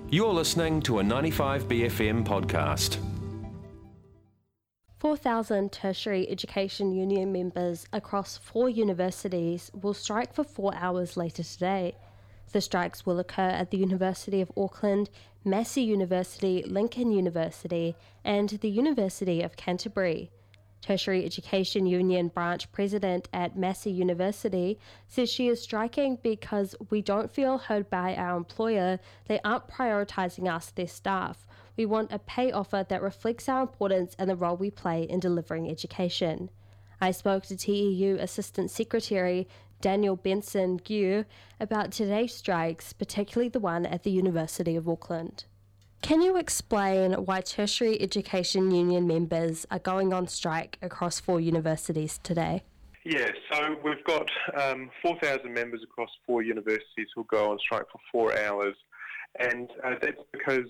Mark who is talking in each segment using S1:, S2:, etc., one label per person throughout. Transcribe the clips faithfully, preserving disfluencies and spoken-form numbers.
S1: You're listening to a ninety-five B F M podcast.
S2: four thousand Tertiary Education Union members across four universities will strike for four hours later today. The strikes will occur at the University of Auckland, Massey University, Lincoln University, and the University of Canterbury. Tertiary Education Union branch president at Massey University says she is striking because we don't feel heard by our employer. They aren't prioritising us, their staff. We want a pay offer that reflects our importance and the role we play in delivering education. I spoke to T E U Assistant Secretary Daniel Benson-Gue about today's strikes, particularly the one at the University of Auckland. Can you explain why Tertiary Education Union members are going on strike across four universities today?
S3: Yeah, so we've got um, four thousand members across four universities who go on strike for four hours, and uh, that's because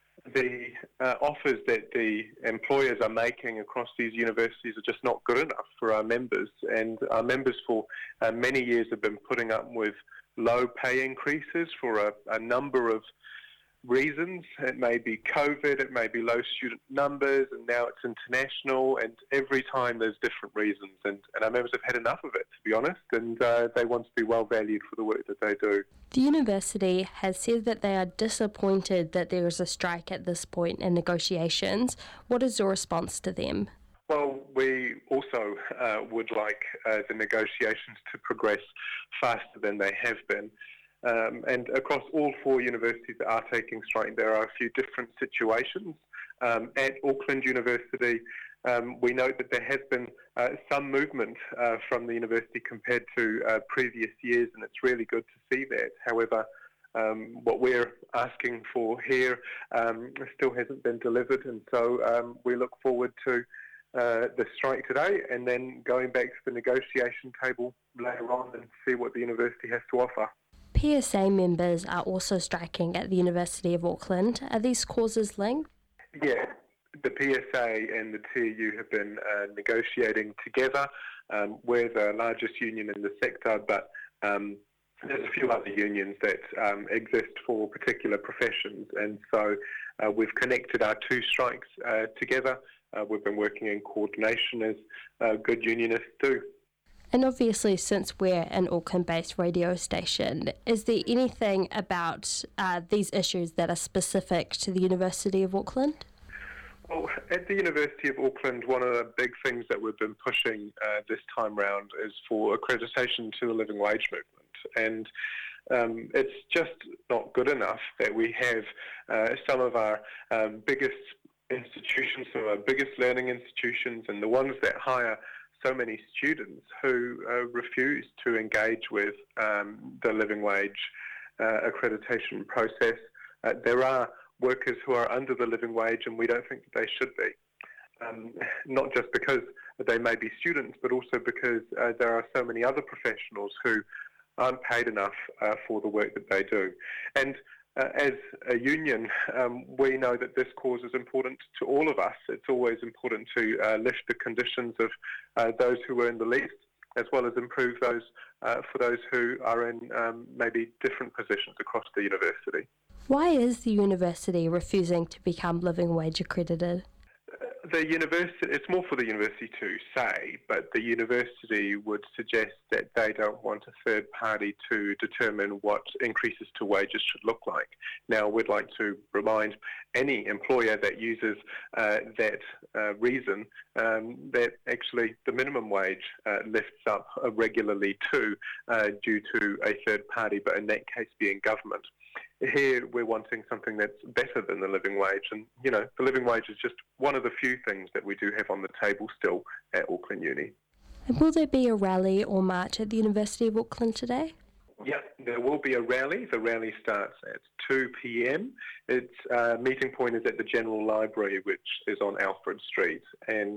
S3: the uh, offers that the employers are making across these universities are just not good enough for our members, and our members for uh, many years have been putting up with low pay increases for a, a number of reasons. It may be COVID, it may be low student numbers, and now it's international, and every time there's different reasons, and, and our members have had enough of it, to be honest, and uh, they want to be well valued for the work that they do.
S2: The university has said that they are disappointed that there is a strike at this point in negotiations. What is your response to them?
S3: Well, we also uh, would like uh, the negotiations to progress faster than they have been. Um, and across all four universities that are taking strike, there are a few different situations. Um, at Auckland University, um, we note that there has been uh, some movement uh, from the university compared to uh, previous years, and it's really good to see that. However, um, what we're asking for here um, still hasn't been delivered, and so um, we look forward to uh, the strike today and then going back to the negotiation table later on and see what the university has to offer.
S2: P S A members are also striking at the University of Auckland. Are these causes linked?
S3: Yeah, the P S A and the T E U have been uh, negotiating together. Um, we're the largest union in the sector, but um, there's a few other unions that um, exist for particular professions, and so uh, we've connected our two strikes uh, together. Uh, we've been working in coordination as uh, good unionists do.
S2: And obviously, since we're an Auckland-based radio station, is there anything about uh, these issues that are specific to the University of Auckland?
S3: Well, at the University of Auckland, one of the big things that we've been pushing uh, this time round is for accreditation to the living wage movement. And um, it's just not good enough that we have uh, some of our um, biggest institutions, some of our biggest learning institutions, and the ones that hire so many students who uh, refuse to engage with um, the living wage uh, accreditation process. Uh, there are workers who are under the living wage, and we don't think that they should be. Um, not just because they may be students, but also because uh, there are so many other professionals who aren't paid enough uh, for the work that they do. And Uh, as a union, um, we know that this cause is important to all of us. It's always important to uh, lift the conditions of uh, those who earn the least, as well as improve those uh, for those who are in um, maybe different positions across the university.
S2: Why is the university refusing to become living wage accredited?
S3: The university, it's more for the university to say, but the university would suggest that they don't want a third party to determine what increases to wages should look like. Now, we'd like to remind any employer that uses uh, that uh, reason um, that actually the minimum wage uh, lifts up uh, regularly too uh, due to a third party, but in that case being government. Here we're wanting something that's better than the living wage, and you know the living wage is just one of the few things that we do have on the table still at Auckland Uni.
S2: And will there be a rally or march at the University of Auckland today?
S3: Yeah, there will be a rally. The rally starts at two p.m. Its uh, meeting point is at the General Library, which is on Alfred Street, and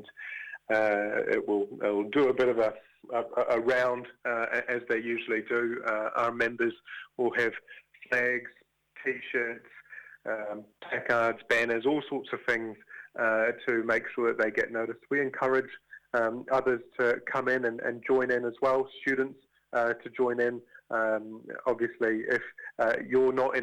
S3: uh, it will it will do a bit of a a, a round uh, as they usually do. Uh, our members will have flags, T-shirts, um, placards, banners, all sorts of things uh, to make sure that they get noticed. We encourage um, others to come in and, and join in as well, students uh, to join in. Um, obviously, if uh, you're not in a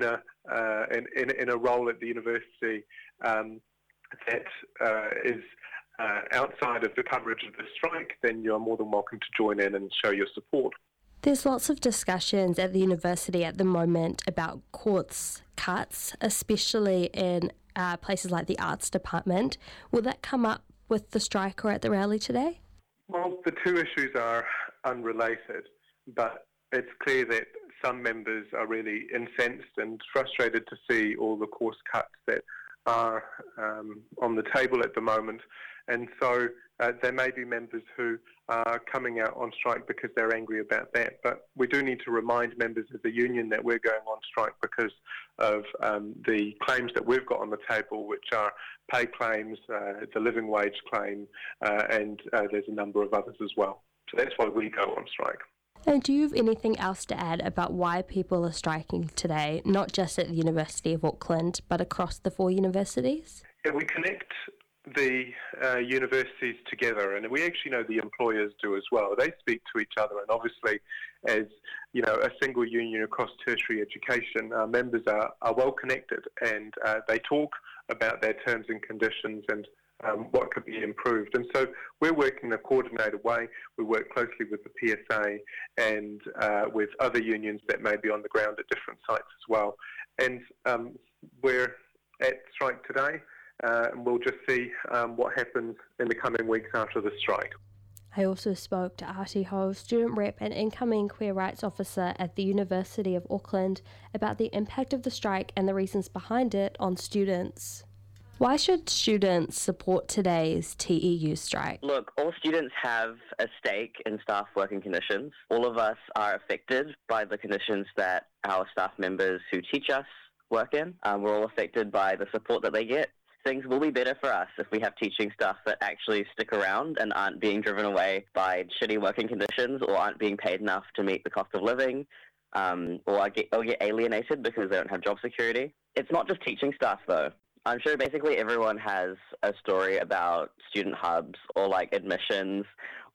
S3: uh, in, in, in a role at the university um, that uh, is uh, outside of the coverage of the strike, then you're more than welcome to join in and show your support.
S2: There's lots of discussions at the university at the moment about course cuts, especially in uh, places like the arts department. Will that come up with the strike or at the rally today?
S3: Well, the two issues are unrelated, but it's clear that some members are really incensed and frustrated to see all the course cuts that are um, on the table at the moment. And so uh, there may be members who are coming out on strike because they're angry about that. But we do need to remind members of the union that we're going on strike because of um, the claims that we've got on the table, which are pay claims, uh, the living wage claim, uh, and uh, there's a number of others as well. So that's why we go on strike.
S2: And do you have anything else to add about why people are striking today, not just at the University of Auckland, but across the four universities?
S3: Yeah, we connect the uh, universities together, and we actually know the employers do as well. They speak to each other, and obviously as you know, a single union across tertiary education, our members are, are well connected, and uh, they talk about their terms and conditions and um, what could be improved. And so we're working in a coordinated way. We work closely with the P S A and uh, with other unions that may be on the ground at different sites as well. And um, we're at strike today. Uh, and we'll just see um, what happens in the coming weeks after the strike.
S2: I also spoke to Artie Ho, student rep and incoming queer rights officer at the University of Auckland, about the impact of the strike and the reasons behind it on students. Why should students support today's T E U strike?
S4: Look, all students have a stake in staff working conditions. All of us are affected by the conditions that our staff members who teach us work in. Um, we're all affected by the support that they get. Things will be better for us if we have teaching staff that actually stick around and aren't being driven away by shitty working conditions or aren't being paid enough to meet the cost of living, um, or, get, or get alienated because they don't have job security. It's not just teaching staff, though. I'm sure basically everyone has a story about student hubs or like admissions,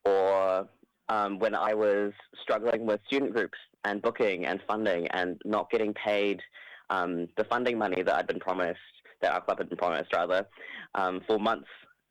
S4: or um, when I was struggling with student groups and booking and funding and not getting paid um, the funding money that I'd been promised, that our club had been promised, rather, um, for months.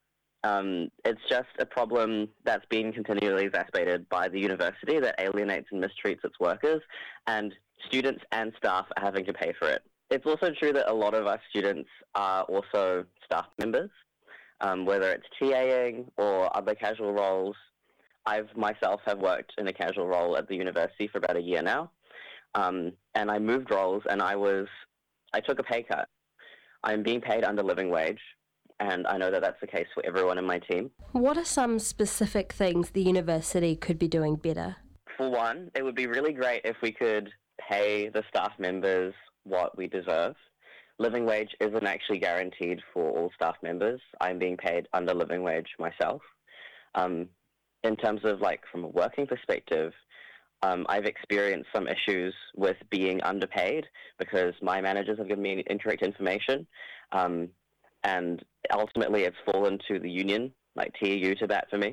S4: Um, it's just a problem that's been continually exacerbated by the university that alienates and mistreats its workers, and students and staff are having to pay for it. It's also true that a lot of us students are also staff members, um, whether it's TAing or other casual roles. I've myself have worked in a casual role at the university for about a year now, um, and I moved roles and I was, I took a pay cut. I'm being paid under living wage, and I know that that's the case for everyone in my team.
S2: What are some specific things the university could be doing better?
S4: For one, it would be really great if we could pay the staff members what we deserve. Living wage isn't actually guaranteed for all staff members. I'm being paid under living wage myself. Um, in terms of, like, from a working perspective, Um, I've experienced some issues with being underpaid because my managers have given me incorrect information, um, and ultimately it's fallen to the union, like T E U, to bat for me.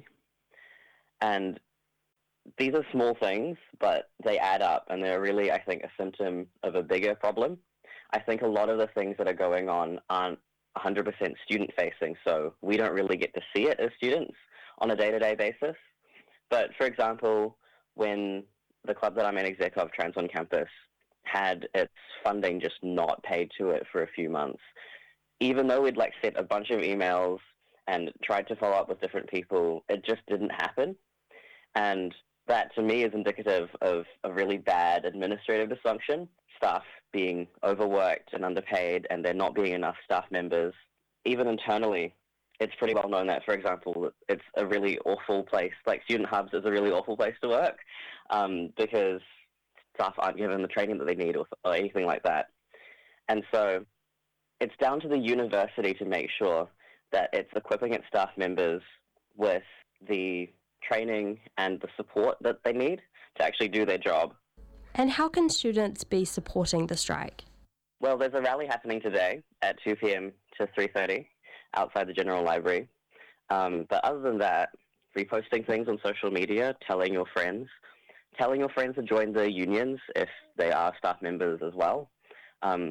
S4: And these are small things, but they add up, and they're really, I think, a symptom of a bigger problem. I think a lot of the things that are going on aren't one hundred percent student-facing, so we don't really get to see it as students on a day-to-day basis. But, for example, when the club that I'm an exec of, Trans On Campus, had its funding just not paid to it for a few months, even though we'd like sent a bunch of emails and tried to follow up with different people, it just didn't happen. And that, to me, is indicative of a really bad administrative dysfunction, staff being overworked and underpaid, and there not being enough staff members. Even internally, it's pretty well known that, for example, it's a really awful place, like Student Hubs is a really awful place to work um, because staff aren't given the training that they need or, or anything like that. And so it's down to the university to make sure that it's equipping its staff members with the training and the support that they need to actually do their job.
S2: And how can students be supporting the strike?
S4: Well, there's a rally happening today at two p.m. to three thirty. Outside the General Library. Um, but other than that, reposting things on social media, telling your friends, telling your friends to join the unions if they are staff members as well. Um,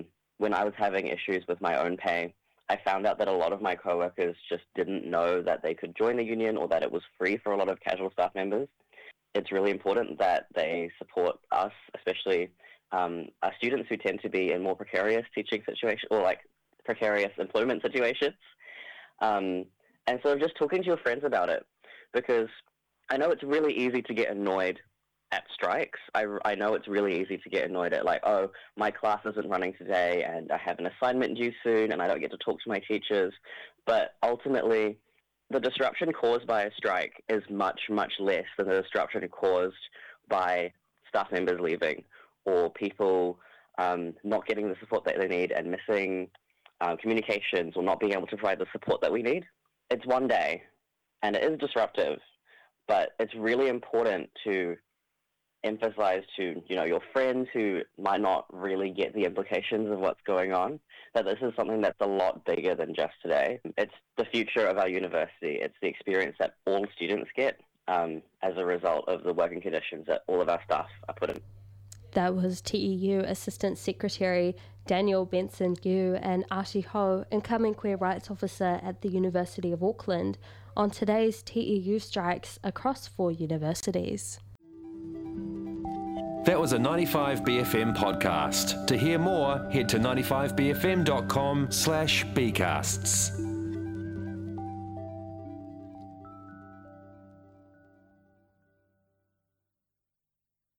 S4: when I was having issues with my own pay, I found out that a lot of my coworkers just didn't know that they could join the union or that it was free for a lot of casual staff members. It's really important that they support us, especially um, our students who tend to be in more precarious teaching situations or like precarious employment situations. Um, and so just talking to your friends about it, because I know it's really easy to get annoyed at strikes. I, I know it's really easy to get annoyed at like, oh, my class isn't running today and I have an assignment due soon and I don't get to talk to my teachers. But ultimately, the disruption caused by a strike is much, much less than the disruption caused by staff members leaving or people um, not getting the support that they need and missing uh, communications or not being able to provide the support that we need. It's one day and it is disruptive, but it's really important to emphasize to, you know, your friends who might not really get the implications of what's going on, that this is something that's a lot bigger than just today. It's the future of our university. It's the experience that all students get um, as a result of the working conditions that all of our staff are put in.
S2: That was T E U Assistant Secretary Daniel Benson-Gu and Artie Ho, incoming Queer Rights Officer at the University of Auckland, on today's T E U strikes across four universities.
S1: That was a ninety-five B F M podcast. To hear more, head to ninety-five b f m dot com slash b casts.